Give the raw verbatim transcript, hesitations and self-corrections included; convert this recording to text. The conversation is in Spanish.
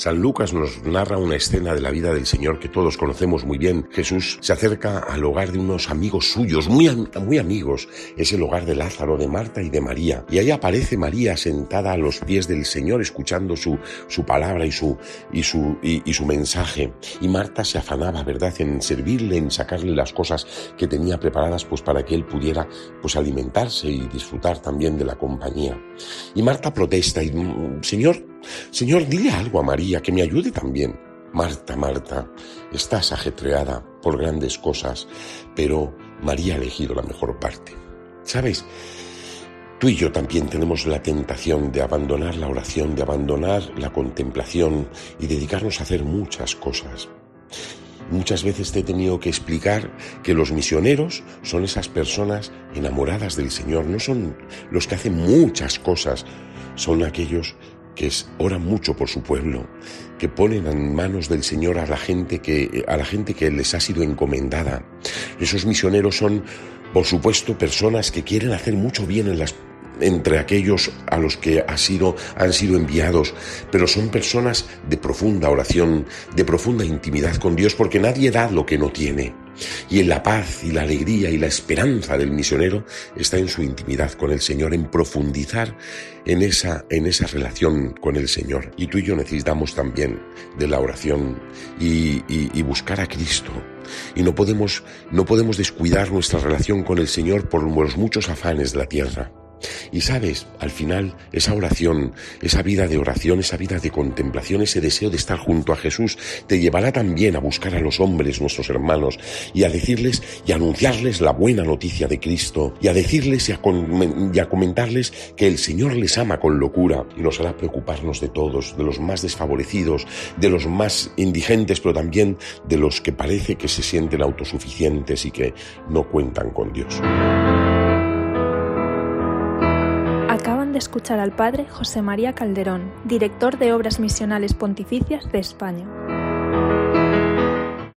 San Lucas nos narra una escena de la vida del Señor que todos conocemos muy bien. Jesús se acerca al hogar de unos amigos suyos, muy, muy amigos. Es el hogar de Lázaro, de Marta y de María. Y ahí aparece María sentada a los pies del Señor, escuchando su, su palabra y su, y, su, y, y su mensaje. Y Marta se afanaba, ¿verdad?, en servirle, en sacarle las cosas que tenía preparadas pues para que él pudiera pues alimentarse y disfrutar también de la compañía. Y Marta protesta y, Señor, Señor, dile algo a María, que me ayude también. Marta, Marta, estás ajetreada por grandes cosas, pero María ha elegido la mejor parte. ¿Sabes? Tú y yo también tenemos la tentación de abandonar la oración, de abandonar la contemplación y dedicarnos a hacer muchas cosas. Muchas veces te he tenido que explicar que los misioneros son esas personas enamoradas del Señor, no son los que hacen muchas cosas, son aquellos que oran mucho por su pueblo, que ponen en manos del Señor a la gente que, a la gente que les ha sido encomendada. Esos misioneros son, por supuesto, personas que quieren hacer mucho bien en las entre aquellos a los que ha sido, han sido enviados, pero son personas de profunda oración, de profunda intimidad con Dios, porque nadie da lo que no tiene. Y en la paz y la alegría y la esperanza del misionero está en su intimidad con el Señor, en profundizar en esa, en esa relación con el Señor. Y tú y yo necesitamos también de la oración y, y, y buscar a Cristo. Y no podemos, no podemos descuidar nuestra relación con el Señor por los muchos afanes de la tierra. Y sabes, al final, esa oración, esa vida de oración, esa vida de contemplación, ese deseo de estar junto a Jesús, te llevará también a buscar a los hombres, nuestros hermanos, y a decirles y a anunciarles la buena noticia de Cristo, y a decirles y a, com- y a comentarles que el Señor les ama con locura, y nos hará preocuparnos de todos, de los más desfavorecidos, de los más indigentes, pero también de los que parece que se sienten autosuficientes y que no cuentan con Dios. Acaban de escuchar al padre José María Calderón, director de Obras Misionales Pontificias de España.